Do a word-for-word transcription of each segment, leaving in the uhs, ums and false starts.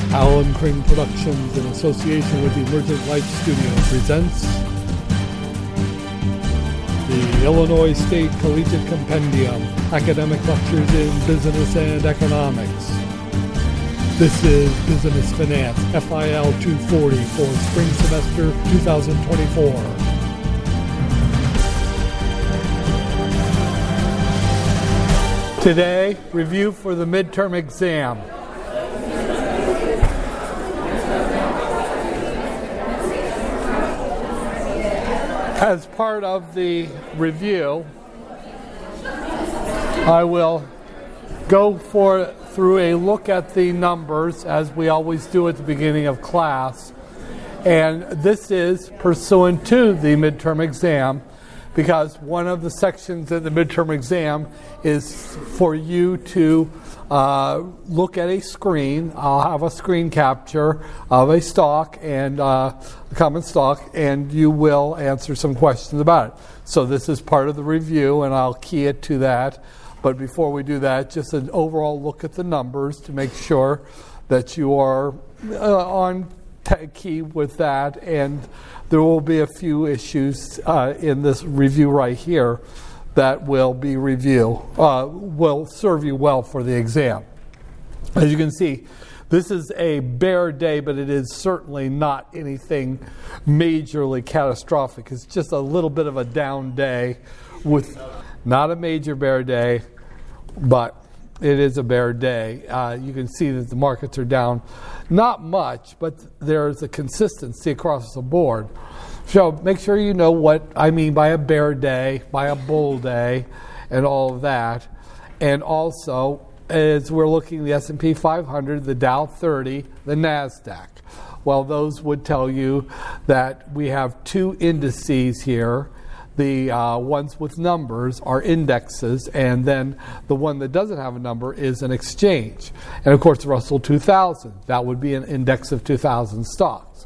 Alan Crane Productions, in association with the Emergent Life Studio, presents the Illinois State Collegiate Compendium, Academic Lectures in Business and Economics. This is Business Finance, F I L two forty for spring semester two thousand twenty-four. Today, review for the midterm exam. As part of the review, I will go for through a look at the numbers, as we always do at the beginning of class. And this is pursuant to the midterm exam, because one of the sections in the midterm exam is for you to uh, look at a screen. I'll have a screen capture of a stock and uh, a common stock, and you will answer some questions about it. So this is part of the review, and I'll key it to that. But before we do that, just an overall look at the numbers to make sure that you are uh, on t- key with that. And there will be a few issues uh, in this review right here that will be review, uh, will serve you well for the exam. As you can see, this is a bear day, but it is certainly not anything majorly catastrophic. It's just a little bit of a down day with not a major bear day, but it is a bear day. Uh, you can see that the markets are down not much, but there's a consistency across the board. So make sure you know what I mean by a bear day, by a bull day, and all of that. And also, as we're looking at the S and P five hundred, the Dow thirty, the NASDAQ. Well, those would tell you that we have two indices here. The uh, ones with numbers are indexes, and then the one that doesn't have a number is an exchange. And of course, the Russell two thousand, that would be an index of two thousand stocks.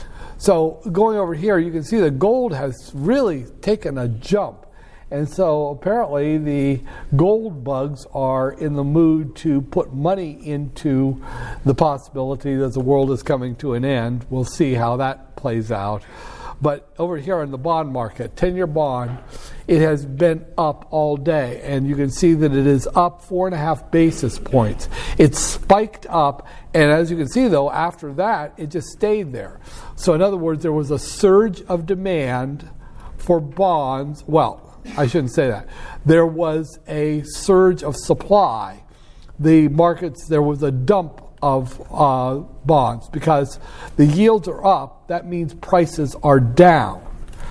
So going over here, you can see that gold has really taken a jump. And so apparently the gold bugs are in the mood to put money into the possibility that the world is coming to an end. We'll see how that plays out. But over here in the bond market, ten-year bond, it has been up all day. And you can see that it is up four and a half basis points. It spiked up, and as you can see, though, after that, it just stayed there. So in other words, there was a surge of demand for bonds. Well, I shouldn't say that. There was a surge of supply. The markets, there was a dump of uh, bonds because the yields are up. That means prices are down.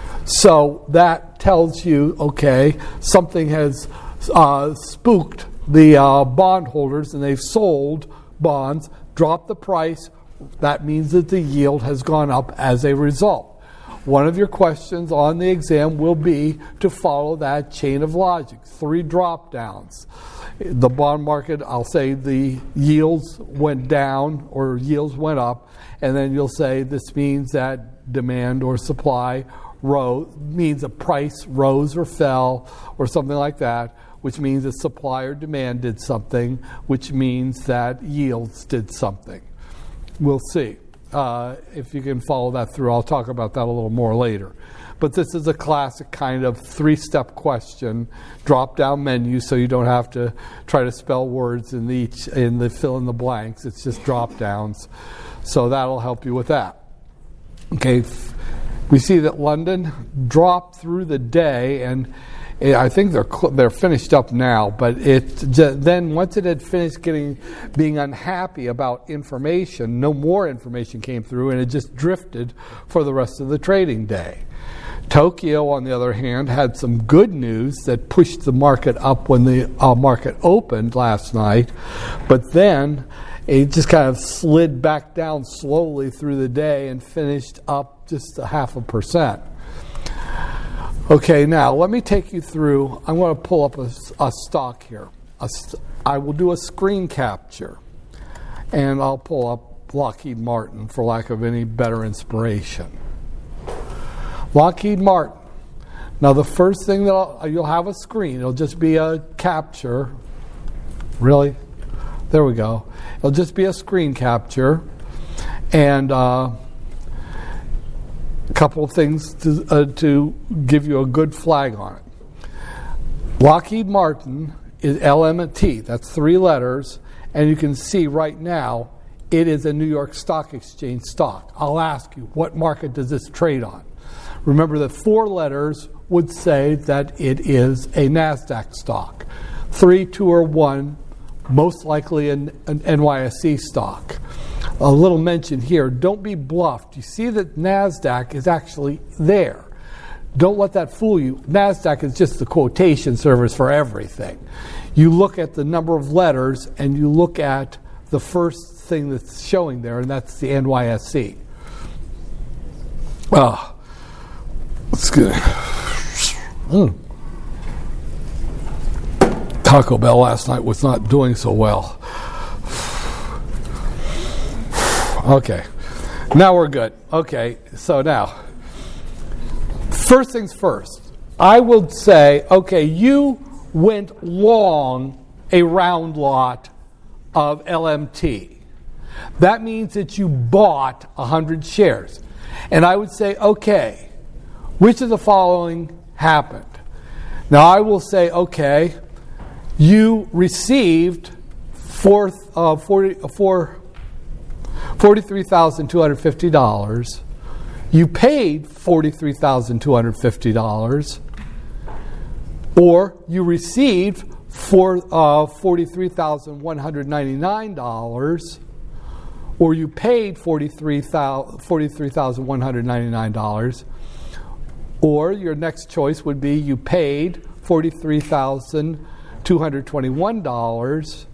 So that tells you, okay, something has uh, spooked the uh, bondholders and they've sold bonds, dropped the price. That means that the yield has gone up as a result. One of your questions on the exam will be to follow that chain of logic, three drop downs. The bond market, I'll say the yields went down or yields went up, and then you'll say this means that demand or supply rose, means a price rose or fell or something like that, which means that supply or demand did something, which means that yields did something. We'll see. Uh, if you can follow that through, I'll talk about that a little more later. But this is a classic kind of three-step question, drop-down menu, so you don't have to try to spell words in the, each, in the fill in the blanks. It's just drop-downs. So that'll help you with that. Okay, we see that London dropped through the day, and I think they're they're finished up now. But it then once it had finished getting being unhappy about information, no more information came through, and it just drifted for the rest of the trading day. Tokyo, on the other hand, had some good news that pushed the market up when the uh, market opened last night, but then it just kind of slid back down slowly through the day and finished up just a half a percent. Okay, now let me take you through. I'm going to pull up a, a stock here. A st- I will do a screen capture, and I'll pull up Lockheed Martin for lack of any better inspiration. Lockheed Martin. Now, the first thing that I'll, you'll have a screen. It'll just be a capture. Really? There we go. It'll just be a screen capture. And uh, a couple of things to, uh, to give you a good flag on it. Lockheed Martin is L M T. That's three letters. And you can see right now it is a New York Stock Exchange stock. I'll ask you, what market does this trade on? Remember that four letters would say that it is a NASDAQ stock. Three, two, or one, most likely an, an N Y S E stock. A little mention here, don't be bluffed. You see that NASDAQ is actually there. Don't let that fool you. NASDAQ is just the quotation service for everything. You look at the number of letters and you look at the first thing that's showing there, and that's the N Y S E. Oh, that's good. Mm. Taco Bell last night was not doing so well. Okay, now we're good. Okay, so now, first things first. I would say, okay, you went long a round lot of L M T. That means that you bought one hundred shares. And I would say, okay, which of the following happened? Now I will say, okay, you received four, uh, forty, four, forty-three thousand two hundred fifty dollars. You paid forty-three thousand two hundred fifty dollars. Or you received for, uh, forty-three thousand one hundred ninety-nine dollars. Or you paid forty-three thousand one hundred ninety-nine dollars. Or your next choice would be you paid forty-three thousand two hundred twenty-one dollars.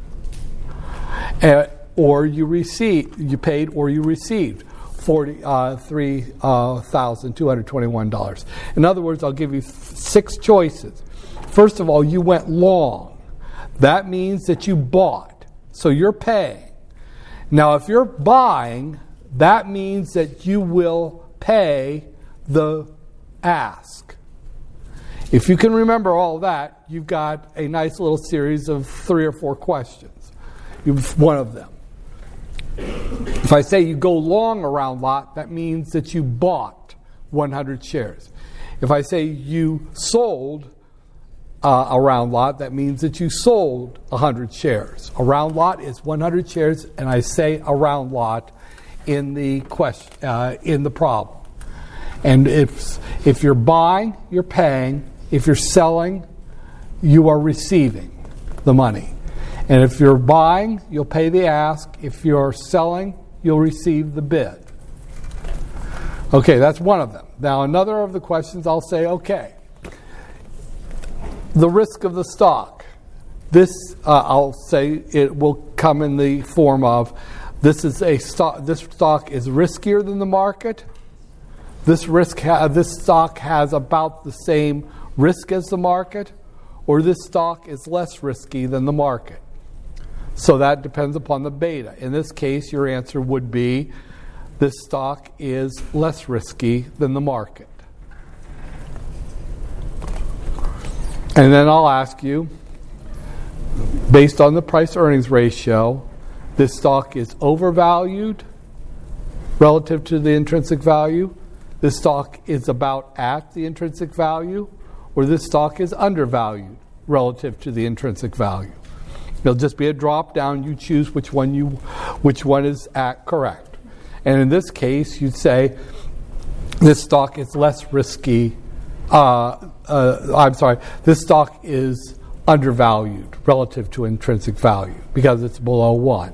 Uh, or you received, you paid or you received forty-three thousand two hundred twenty-one dollars. In other words, I'll give you six choices. First of all, you went long. That means that you bought. So you're paying. Now, if you're buying, that means that you will pay the ask. If you can remember all that, you've got a nice little series of three or four questions. You've one of them. If I say you go long a round lot, that means that you bought one hundred shares. If I say you sold uh, a round lot, that means that you sold one hundred shares. A round lot is one hundred shares, and I say a round lot in the question uh, in the problem. And if if you're buying, you're paying. If you're selling, you are receiving the money. And if you're buying, you'll pay the ask. If you're selling, you'll receive the bid. Okay, that's one of them. Now, another of the questions, I'll say, okay, the risk of the stock. This, uh, I'll say, it will come in the form of this is a stock. This stock is riskier than the market. This risk, ha- this stock has about the same risk as the market, or this stock is less risky than the market. So that depends upon the beta. In this case, your answer would be this stock is less risky than the market. And then I'll ask you, based on the price-earnings ratio, this stock is overvalued relative to the intrinsic value, this stock is about at the intrinsic value, or this stock is undervalued relative to the intrinsic value. It'll just be a drop down. You choose which one you, which one is at correct. And in this case, you'd say this stock is less risky. Uh, uh, I'm sorry. This stock is undervalued relative to intrinsic value because it's below one.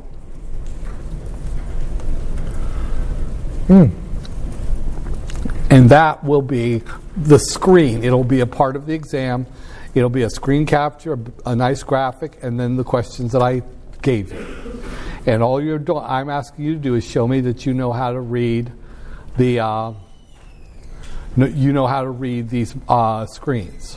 Hmm. And that will be the screen. It'll be a part of the exam. It'll be a screen capture, a nice graphic, and then the questions that I gave you. And all you're doing, I'm asking you to do is show me that you know how to read the, uh, you know how to read these uh, screens.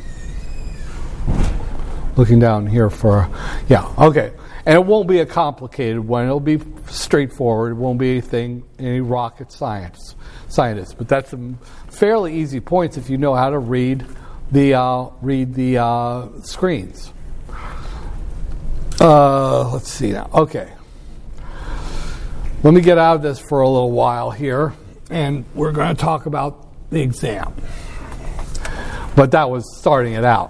Looking down here for, yeah, okay. And it won't be a complicated one. It'll be straightforward. It won't be anything, any rocket science, scientists. But that's some fairly easy points if you know how to read the uh, read the uh, screens. Uh, let's see now. Okay. Let me get out of this for a little while here, and we're going to talk about the exam. But that was starting it out.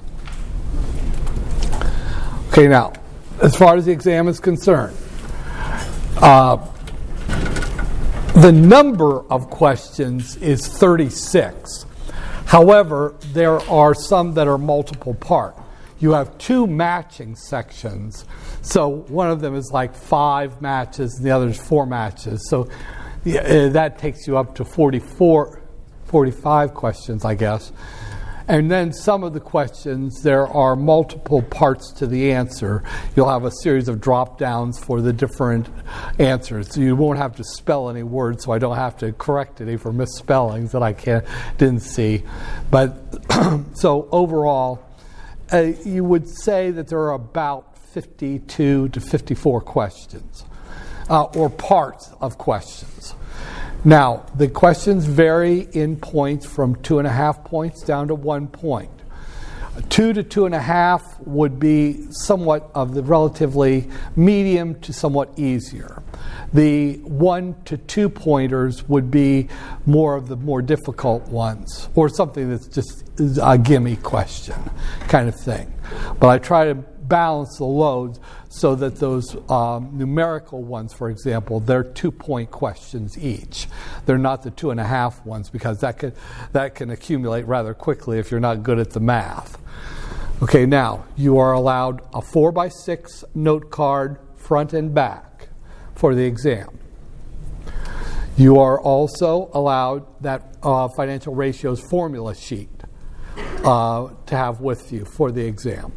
Okay, now, as far as the exam is concerned, uh, the number of questions is thirty-six. However, there are some that are multiple part. You have two matching sections. So one of them is like five matches and the other is four matches. So yeah, that takes you up to forty-four, forty-five questions, I guess. And then some of the questions, there are multiple parts to the answer. You'll have a series of drop downs for the different answers. So you won't have to spell any words, so I don't have to correct any for misspellings that I can't, didn't see. But so overall, uh, you would say that there are about fifty-two to fifty-four questions, uh, or parts of questions. Now, the questions vary in points from two and a half points down to one point. Two to two and a half would be somewhat of the relatively medium to somewhat easier. The one to two pointers would be more of the more difficult ones, or something that's just a gimme question kind of thing. But I try to balance the loads so that those um, numerical ones, for example, they're two-point questions each. They're not the two and a half ones, because that can that can accumulate rather quickly if you're not good at the math. Okay, now you are allowed a four by six note card, front and back, for the exam. You are also allowed that uh, financial ratios formula sheet uh, to have with you for the exam.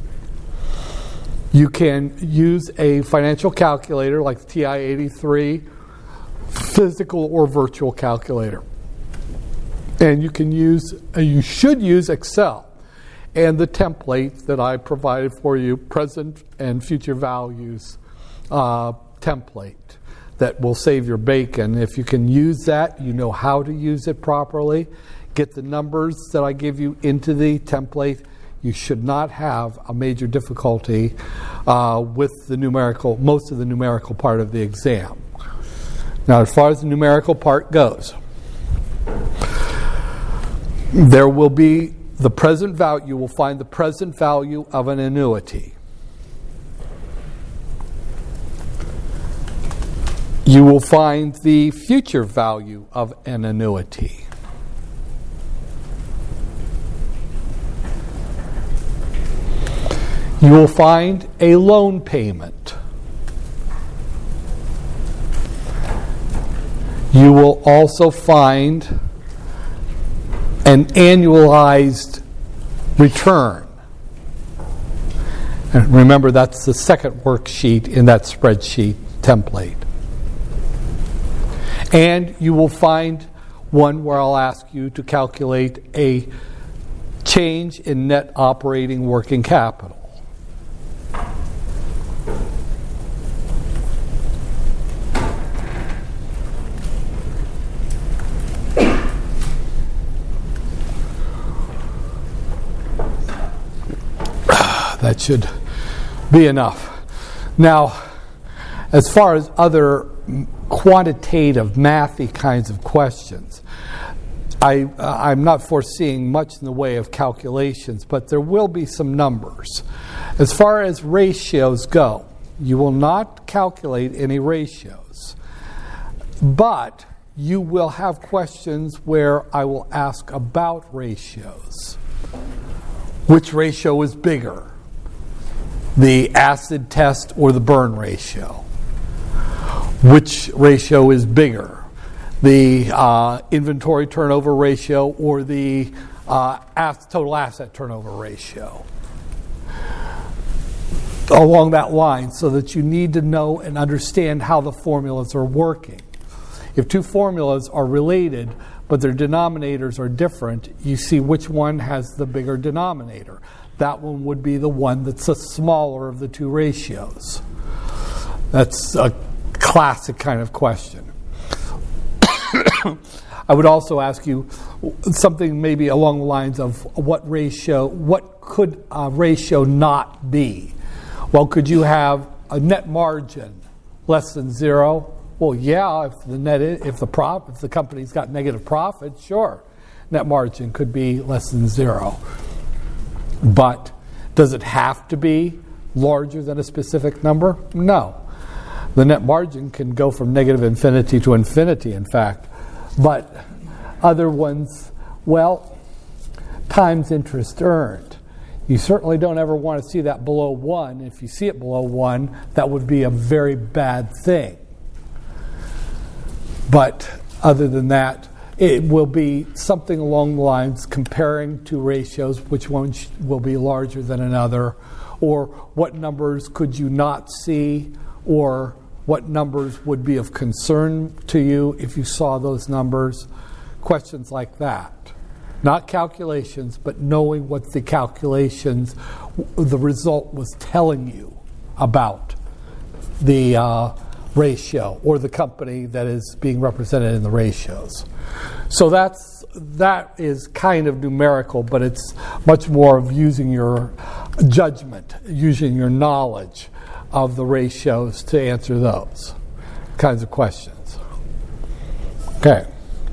You can use a financial calculator like the T I eighty-three, physical or virtual calculator. And you can use, uh, you should use Excel and the template that I provided for you, present and future values uh, template that will save your bacon. If you can use that, you know how to use it properly. Get the numbers that I give you into the template. You should not have a major difficulty uh, with the numerical, most of the numerical part of the exam. Now, as far as the numerical part goes, there will be the present value. You will find the present value of an annuity. You will find the future value of an annuity. You will find a loan payment. You will also find an annualized return. And remember, that's the second worksheet in that spreadsheet template. And you will find one where I'll ask you to calculate a change in net operating working capital. That should be enough. Now, as far as other quantitative, mathy kinds of questions, I, uh, I'm not foreseeing much in the way of calculations, but there will be some numbers. As far as ratios go, you will not calculate any ratios, but you will have questions where I will ask about ratios. Which ratio is bigger? The acid test or the burn ratio? Which ratio is bigger? The uh, inventory turnover ratio or the uh, as- total asset turnover ratio? Along that line, so that you need to know and understand how the formulas are working. If two formulas are related, but their denominators are different, you see which one has the bigger denominator. That one would be the one that's the smaller of the two ratios. That's a classic kind of question. I would also ask you something maybe along the lines of what ratio, what could a ratio not be? Well, could you have a net margin less than zero? Well, yeah, if the net, if the prop, if the company's got negative profit, sure, net margin could be less than zero. But does it have to be larger than a specific number? No. The net margin can go from negative infinity to infinity, in fact. But other ones, well, times interest earned. You certainly don't ever want to see that below one. If you see it below one, that would be a very bad thing. But other than that, it will be something along the lines comparing two ratios, which one will be larger than another, or what numbers could you not see, or what numbers would be of concern to you if you saw those numbers. Questions like that. Not calculations, but knowing what the calculations, the result was telling you about the uh, ratio or the company that is being represented in the ratios. So that's that is kind of numerical, but it's much more of using your judgment, using your knowledge of the ratios to answer those kinds of questions. Okay.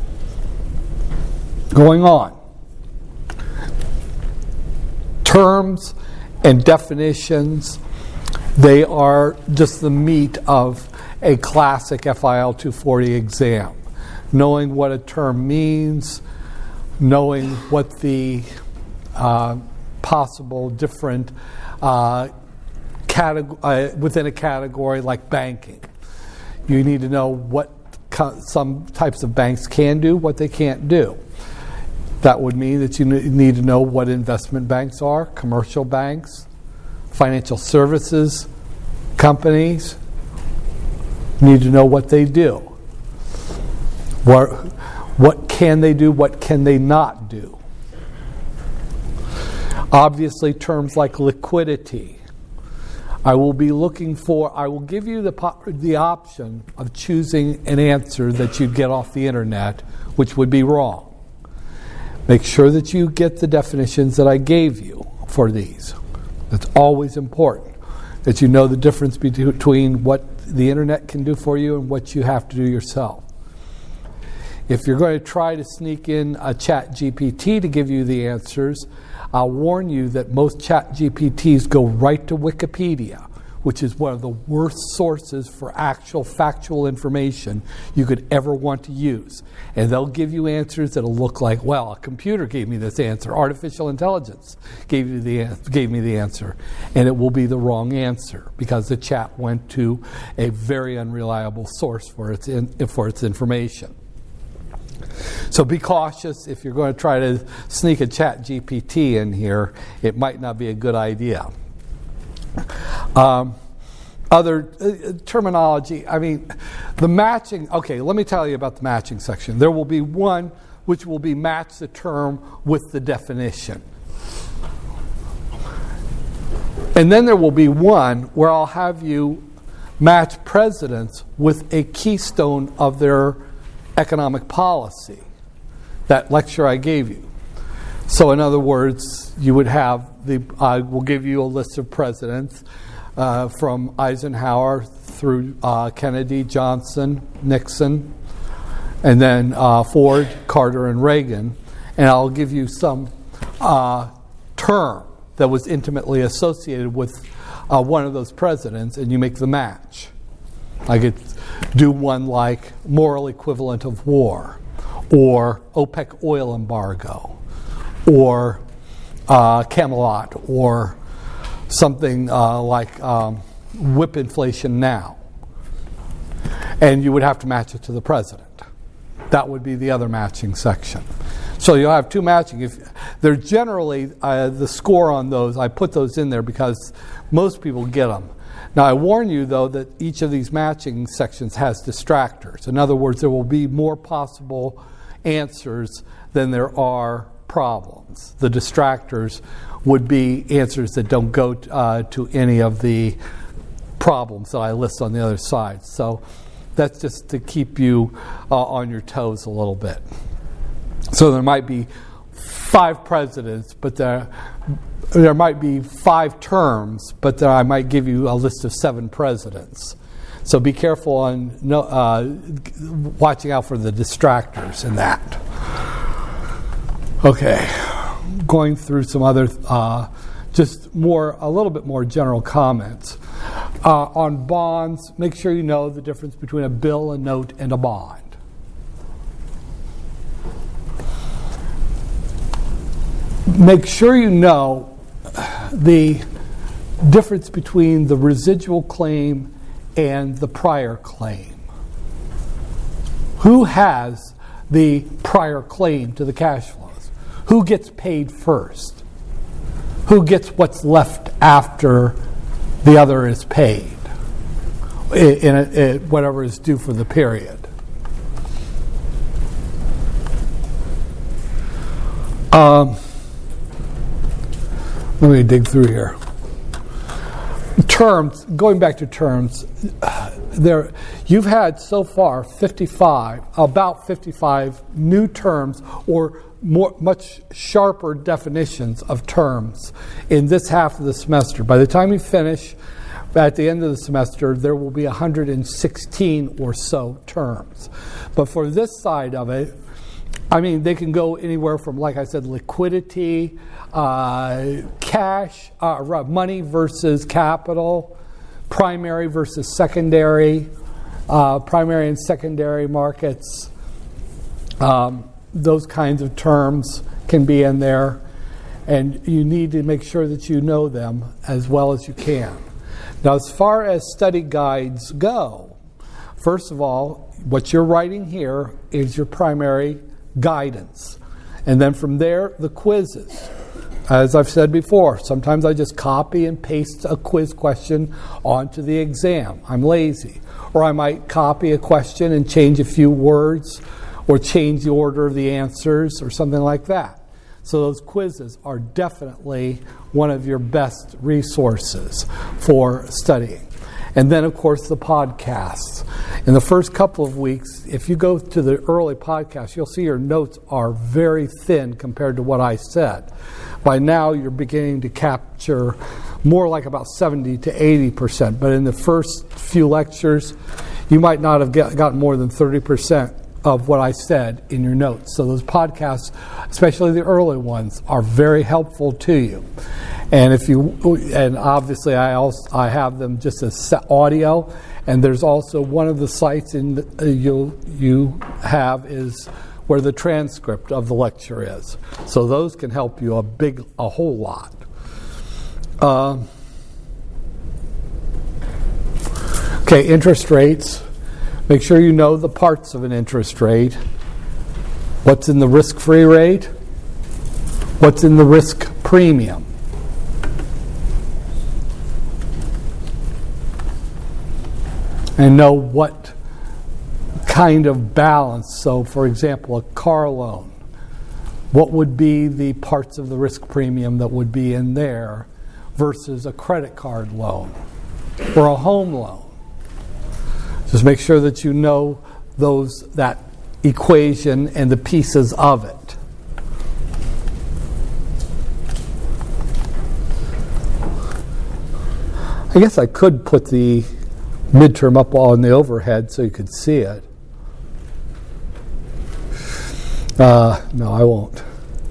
Going on. Terms and definitions, they are just the meat of a classic F I L two forty exam. Knowing what a term means, knowing what the uh, possible different uh, categ- uh, within a category like banking. You need to know what co- some types of banks can do, what they can't do. That would mean that you need to know what investment banks are, commercial banks, financial services companies. You need to know what they do. What, what can they do, what can they not do? Obviously, terms like liquidity. I will be looking for, I will give you the, the option of choosing an answer that you'd get off the internet, which would be wrong. Make sure that you get the definitions that I gave you for these. That's always important, that you know the difference between what the internet can do for you and what you have to do yourself. If you're going to try to sneak in a Chat G P T to give you the answers, I'll warn you that most Chat G P Ts go right to Wikipedia, which is one of the worst sources for actual factual information you could ever want to use. And they'll give you answers that'll look like, well, a computer gave me this answer, artificial intelligence gave you the gave me the answer, and it will be the wrong answer because the chat went to a very unreliable source for its in, for its information. So be cautious if you're going to try to sneak a Chat G P T in here. It might not be a good idea. Um, other uh, terminology, I mean, the matching, okay, let me tell you about the matching section. There will be one which will be match the term with the definition. And then there will be one where I'll have you match presidents with a keystone of their economic policy, that lecture I gave you. So in other words, you would have the, I will give you a list of presidents uh, from Eisenhower through uh, Kennedy, Johnson, Nixon, and then uh, Ford, Carter, and Reagan. And I'll give you some uh, term that was intimately associated with uh, one of those presidents, and you make the match. I could do one like moral equivalent of war, or OPEC oil embargo, or uh, Camelot, or something uh, like um, whip inflation now. And you would have to match it to the president. That would be the other matching section. So you'll have two matching. If they're generally, uh, the score on those, I put those in there because most people get them. Now, I warn you, though, that each of these matching sections has distractors. In other words, there will be more possible answers than there are problems. The distractors would be answers that don't go t- uh, to any of the problems that I list on the other side. So that's just to keep you uh, on your toes a little bit. So there might be five presidents, but there there might be five terms, but there, I might give you a list of seven presidents. So be careful on no, uh, watching out for the distractors in that. Okay, going through some other, uh, just more, a little bit more general comments. Uh, on bonds, make sure you know the difference between a bill, a note, and a bond. Make sure you know the difference between the residual claim and the prior claim. Who has the prior claim to the cash flows? Who gets paid first? Who gets what's left after the other is paid in, a, in whatever is due for the period? Um, let me dig through here. Terms, going back to terms, there you've had so far fifty-five, about fifty-five new terms or more, much sharper definitions of terms in this half of the semester. By the time you finish, at the end of the semester, there will be one hundred sixteen or so terms. But for this side of it, I mean, they can go anywhere from, like I said, liquidity, uh, cash, uh, money versus capital, primary versus secondary, uh, primary and secondary markets. Um, those kinds of terms can be in there, and you need to make sure that you know them as well as you can. Now, as far as study guides go, first of all, what you're writing here is your primary guidance. And then from there, the quizzes. As I've said before, sometimes I just copy and paste a quiz question onto the exam. I'm lazy. Or I might copy a question and change a few words or change the order of the answers or something like that. So those quizzes are definitely one of your best resources for studying. And then, of course, the podcasts. In the first couple of weeks, if you go to the early podcasts, you'll see your notes are very thin compared to what I said. By now, you're beginning to capture more like about seventy to eighty percent. But in the first few lectures, you might not have get, gotten more than thirty percent of what I said in your notes. So those podcasts, especially the early ones, are very helpful to you. And if you, and obviously I also I have them just as audio, and there's also one of the sites in the, uh, you you have is where the transcript of the lecture is. So those can help you a big a whole lot. Uh, okay, interest rates. Make sure you know the parts of an interest rate. What's in the risk-free rate? What's in the risk premium? And know what kind of balance. So, for example, a car loan. What would be the parts of the risk premium that would be in there versus a credit card loan or a home loan? Just make sure that you know those that equation and the pieces of it. I guess I could put the midterm up on the overhead so you could see it. Uh, no, I won't.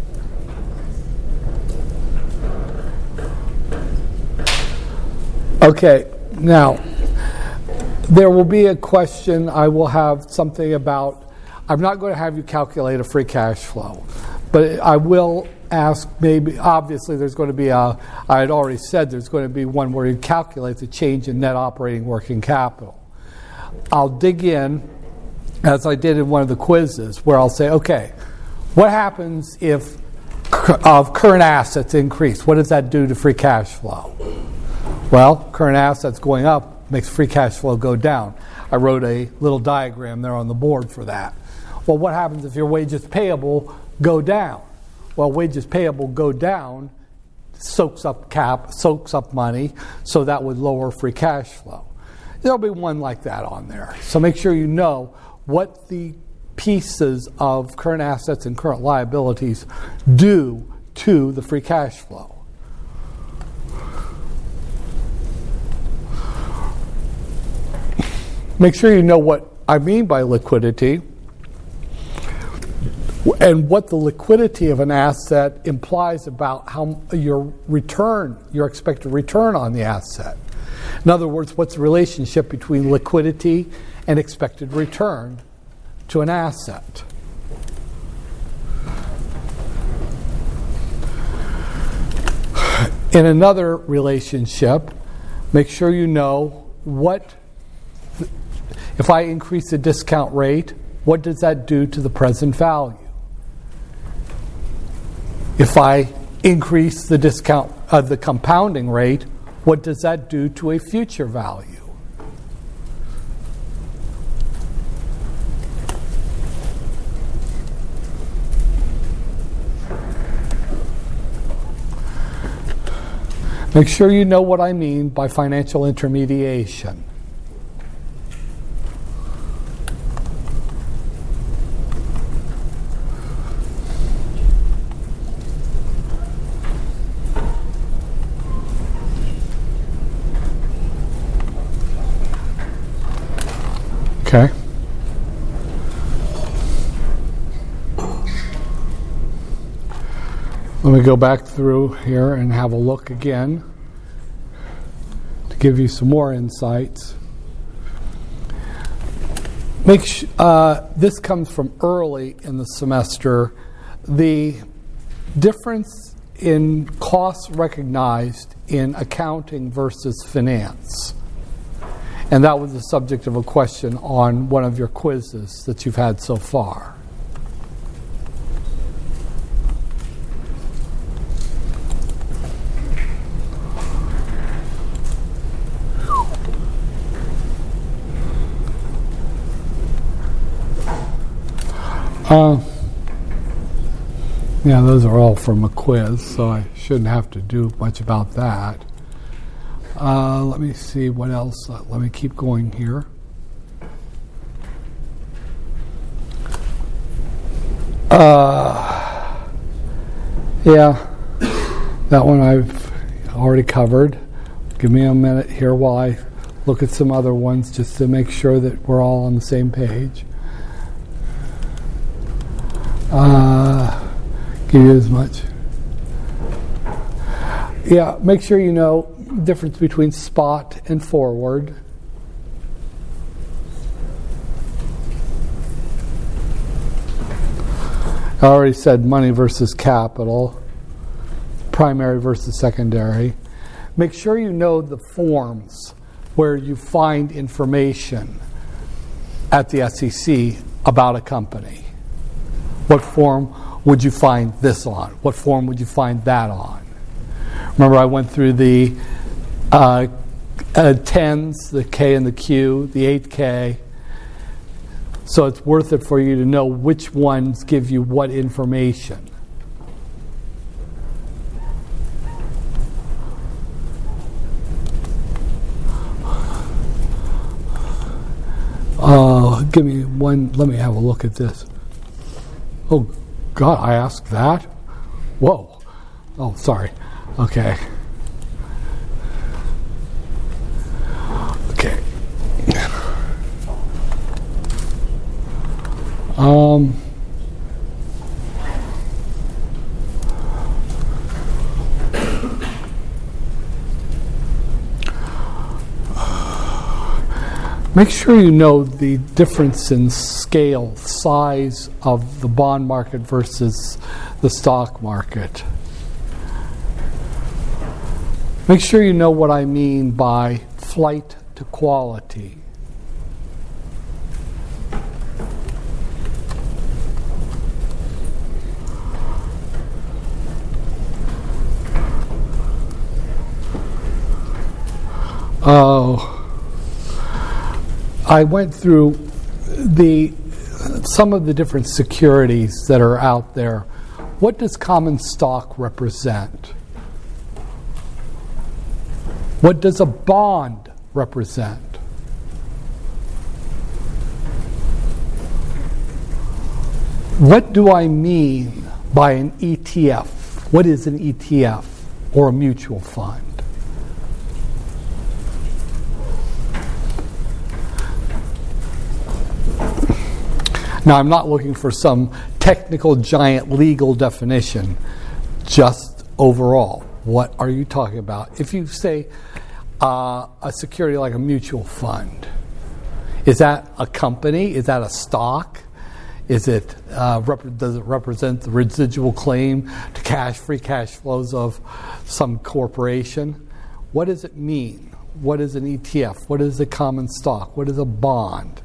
Okay, now there will be a question. I will have something about, I'm not going to have you calculate a free cash flow, but I will ask maybe, obviously there's going to be a, I had already said there's going to be one where you calculate the change in net operating working capital. I'll dig in, as I did in one of the quizzes, where I'll say, okay, what happens if of current assets increase? What does that do to free cash flow? Well, current assets going up makes free cash flow go down. I wrote a little diagram there on the board for that. Well, what happens if your wages payable go down? Well, wages payable go down, soaks up cap, soaks up money, so that would lower free cash flow. There'll be one like that on there. So make sure you know what the pieces of current assets and current liabilities do to the free cash flow. Make sure you know what I mean by liquidity and what the liquidity of an asset implies about how your return, your expected return on the asset. In other words, what's the relationship between liquidity and expected return to an asset? In another relationship, make sure you know what, if I increase the discount rate, what does that do to the present value? If I increase the discount of uh, the compounding rate, what does that do to a future value? Make sure you know what I mean by financial intermediation. Okay. Let me go back through here and have a look again to give you some more insights. Make sh- uh, this comes from early in the semester. The difference in costs recognized in accounting versus finance. And that was the subject of a question on one of your quizzes that you've had so far. Uh, yeah, those are all from a quiz, so I shouldn't have to do much about that. Uh, let me see what else. Uh, let me keep going here. Uh, yeah, that one I've already covered. Give me a minute here while I look at some other ones just to make sure that we're all on the same page. Uh, give you as much. Yeah, make sure you know the difference between spot and forward. I already said money versus capital, primary versus secondary. Make sure you know the forms where you find information at the S E C about a company. What form would you find this on? What form would you find that on? Remember, I went through the uh, uh, tens, the K and the Q, the eight K. So it's worth it for you to know which ones give you what information. Uh, give me one, let me have a look at this. Oh, God, I asked that? Whoa. Oh, sorry. Okay. Okay. Um... Make sure you know the difference in scale, size of the bond market versus the stock market. Make sure you know what I mean by flight to quality. Oh. I went through the some of the different securities that are out there. What does common stock represent? What does a bond represent? What do I mean by an E T F? What is an E T F or a mutual fund? Now, I'm not looking for some technical giant legal definition, just overall. What are you talking about? If you say uh, a security like a mutual fund, is that a company? Is that a stock? Is it uh, rep- does it represent the residual claim to cash, free cash flows of some corporation? What does it mean? What is an E T F? What is a common stock? What is a bond?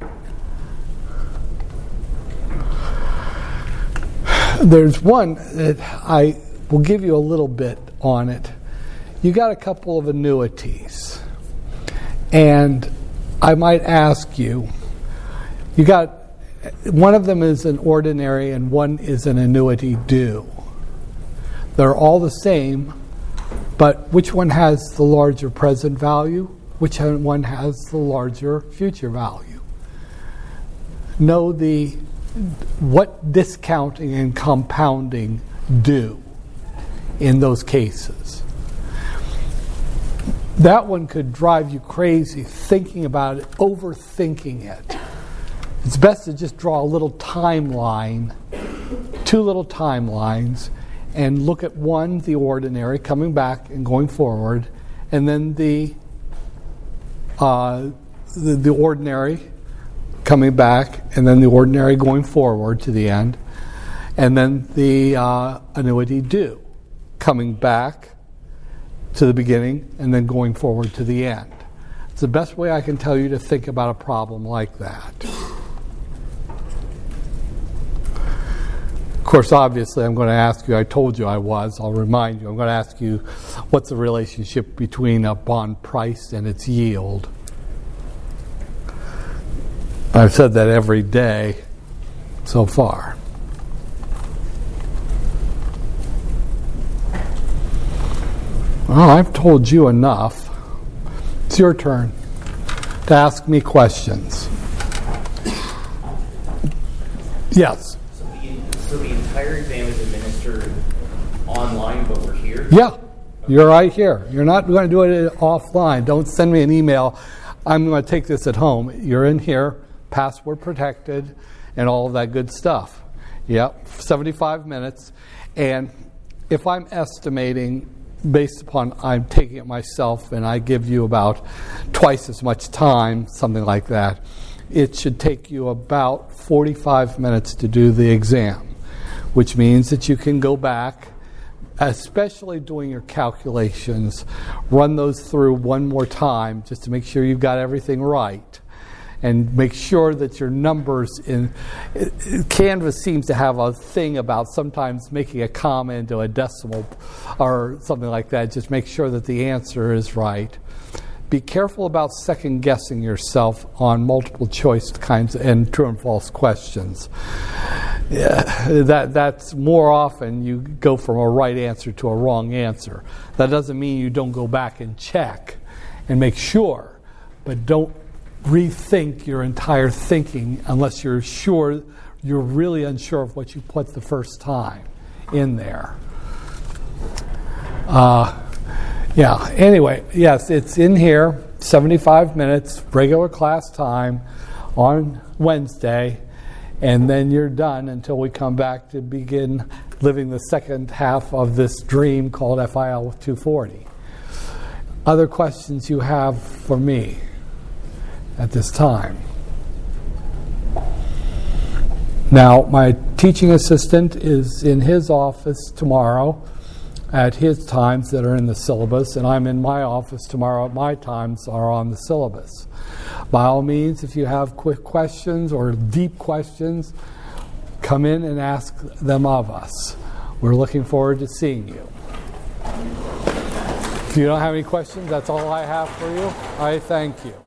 There's one that I will give you a little bit on it. You got a couple of annuities, and I might ask you, you got one of them is an ordinary and one is an annuity due. They're all the same, but which one has the larger present value? Which one has the larger future value? Know the what discounting and compounding do in those cases. That one could drive you crazy thinking about it, overthinking it. It's best to just draw a little timeline, two little timelines, and look at one, the ordinary, coming back and going forward, and then the uh, the, the ordinary coming back, and then the ordinary going forward to the end, and then the uh, annuity due coming back to the beginning and then going forward to the end. It's the best way I can tell you to think about a problem like that. Of course, obviously, I'm going to ask you, I told you I was, I'll remind you, I'm going to ask you what's the relationship between a bond price and its yield. I've said that every day so far. Well, I've told you enough. It's your turn to ask me questions. Yes? So the, so the entire exam is administered online, but we're here? Yeah, you're right here. You're not going to do it offline. Don't send me an email. I'm going to take this at home. You're in here, password protected, and all of that good stuff. Yep, seventy-five minutes. And if I'm estimating, based upon I'm taking it myself and I give you about twice as much time, something like that, it should take you about forty-five minutes to do the exam, which means that you can go back, especially doing your calculations, run those through one more time just to make sure you've got everything right. And make sure that your numbers in Canvas seems to have a thing about sometimes making a comma into a decimal or something like that. Just make sure that the answer is right. Be careful about second guessing yourself on multiple choice kinds and true and false questions. Yeah, that that's more often you go from a right answer to a wrong answer. That doesn't mean you don't go back and check and make sure, but don't rethink your entire thinking unless you're sure, you're really unsure of what you put the first time in there. Uh, yeah, anyway, yes, it's in here, seventy-five minutes, regular class time on Wednesday, and then you're done until we come back to begin living the second half of this dream called F I L two forty. Other questions you have for me at this time? Now, my teaching assistant is in his office tomorrow at his times that are in the syllabus, and I'm in my office tomorrow at my times are on the syllabus. By all means, if you have quick questions or deep questions, come in and ask them of us. We're looking forward to seeing you. If you don't have any questions, that's all I have for you. I thank you.